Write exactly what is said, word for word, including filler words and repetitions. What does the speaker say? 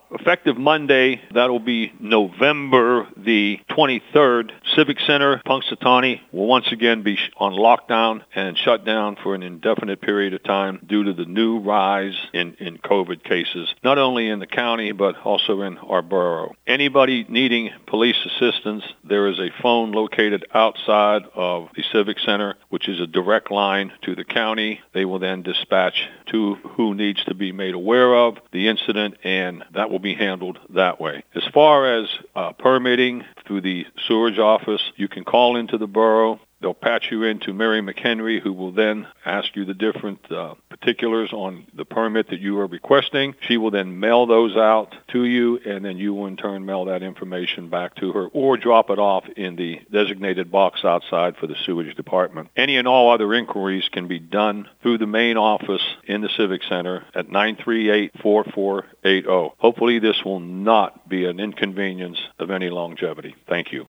effective Monday, that'll be November the twenty-third, Civic Center, Punxsutawney will once again be on lockdown and shut down for an indefinite period of time due to the new rise in, in COVID cases, not only in the county but also in our borough. Anybody needing police assistance, there is a phone located outside of the Civic Center, which is a direct line to the county. They will then dispatch to who needs to be made aware of the incident, and that will be handled that way. As far as uh, permitting through the sewerage office, you can call into the borough. They'll patch you into Mary McHenry, who will then ask you the different uh, particulars on the permit that you are requesting. She will then mail those out to you, and then you will in turn mail that information back to her or drop it off in the designated box outside for the sewage department. Any and all other inquiries can be done through the main office in the Civic Center at nine three eight, four four eight zero. Hopefully this will not be an inconvenience of any longevity. Thank you.